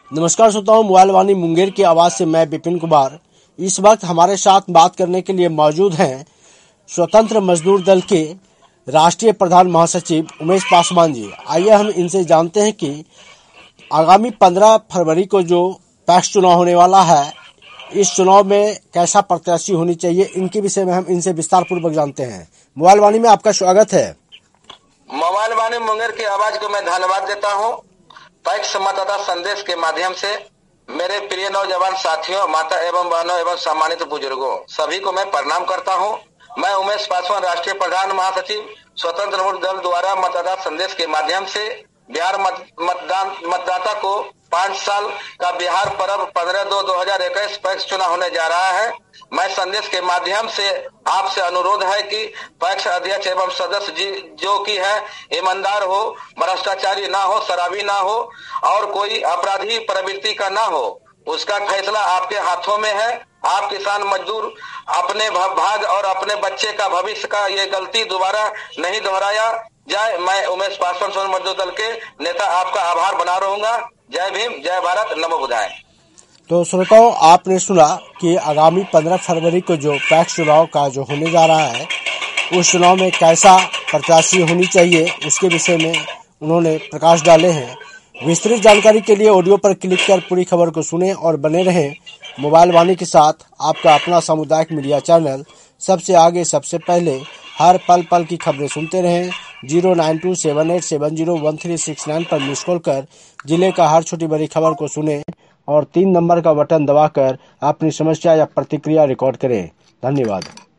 नमस्कार श्रोताओं, मोबाइल वाणी मुंगेर की आवाज से मैं विपिन कुमार। इस वक्त हमारे साथ बात करने के लिए मौजूद हैं स्वतंत्र मजदूर दल के राष्ट्रीय प्रधान महासचिव उमेश पासवान जी। आइए हम इनसे जानते हैं कि आगामी 15 फरवरी को जो पैक्स चुनाव होने वाला है, इस चुनाव में कैसा प्रत्याशी होनी चाहिए, इनके विषय में हम इनसे विस्तार पूर्वक जानते हैं। मोबाइल वाणी में आपका स्वागत है। मोबाइल वाणी मुंगेर की आवाज को मैं धन्यवाद देता हूं। पैक्स मतदाता संदेश के माध्यम से मेरे प्रिय नौजवान साथियों, माता एवं बहनों एवं सम्मानित बुजुर्गों, सभी को मैं प्रणाम करता हूं। मैं उमेश पासवान, राष्ट्रीय प्रधान महासचिव, स्वतंत्र दल द्वारा मतदाता संदेश के माध्यम से बिहार मतदाता को 5 साल का बिहार पर्व 15/2/2021 पैक्स चुनाव होने जा रहा है। मैं संदेश के माध्यम से आपसे अनुरोध है कि पैक्स अध्यक्ष एवं सदस्य जी जो कि है ईमानदार हो, भ्रष्टाचारी ना हो, शराबी ना हो और कोई अपराधी प्रवृत्ति का ना हो। उसका फैसला आपके हाथों में है। आप किसान मजदूर अपने भाग और अपने बच्चे का भविष्य का ये गलती दोबारा नहीं दोहराया जाए। मैं उमेश पासवान स्वतंत्र मजदूर दल के नेता आपका आभार बना रहूंगा। जय भीम, जय भारत, नमो बुद्धाय। तो श्रोताओं, आपने सुना कि आगामी 15 फरवरी को जो पैक्स चुनाव का जो होने जा रहा है, उस चुनाव में कैसा प्रत्याशी होनी चाहिए, उसके विषय में उन्होंने प्रकाश डाले हैं। विस्तृत जानकारी के लिए ऑडियो पर क्लिक कर पूरी खबर को सुने और बने रहें मोबाइल वाणी के साथ। आपका अपना सामुदायिक मीडिया चैनल सबसे आगे, सबसे पहले, हर पल पल की खबरें सुनते रहें। 09278701369 पर मिस कॉल कर जिले का हर छोटी बड़ी खबर को सुने और 3 नंबर का बटन दबाकर अपनी समस्या या प्रतिक्रिया रिकॉर्ड करें। धन्यवाद।